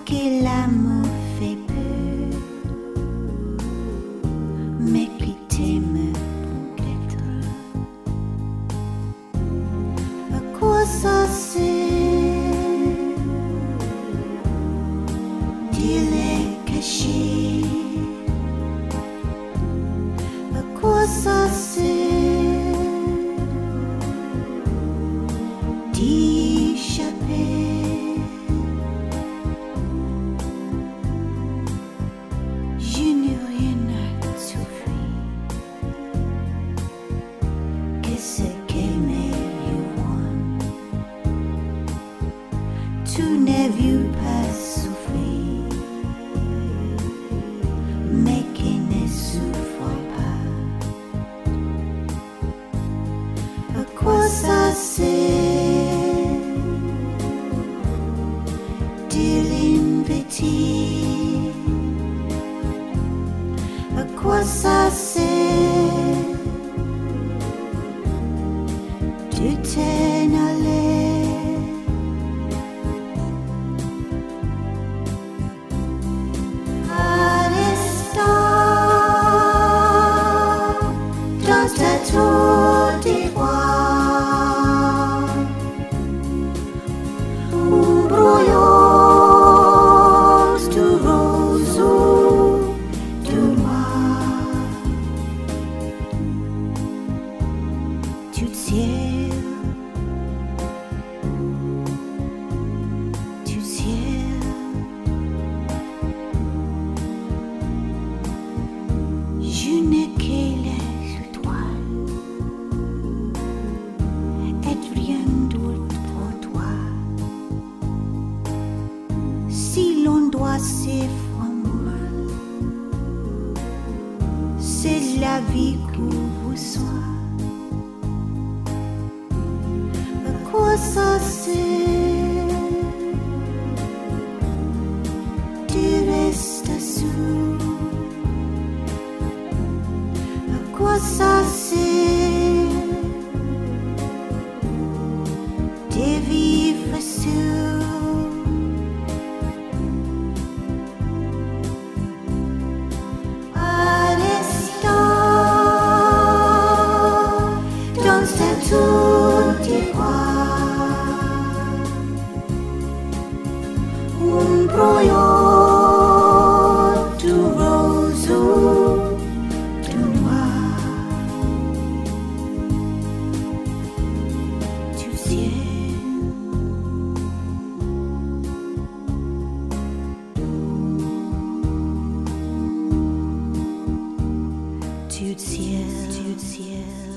que l'amour fait peu, mais qui t'aime peut-être. À quoi ça sert? Dis-les cacher. À quoi ça sert? D'échapper. Je n'ai rien à souffrir. Qu'est-ce qu'aimer you want? Tu n'as vu pas souffrir, mais qui ne souffre pas. À quoi ça sert de l'inviter? À quoi ça sert de t'en aller? À l'instant, dans ta tour d'ivoire, un brouillon de roseaux de noir, tu tiens, tu tiens. Je n'ai que les étoiles et rien d'autre pour toi. Si l'on doit s'effondrer, c'est la vie que vous soyez. À quoi ça sert de rester seul? À quoi ça sert de vivre seul? À l'instant, dans ta tour d'ivoire, un brouillon de roseaux de noir, tu tiens. Tu tiens, tu tiens.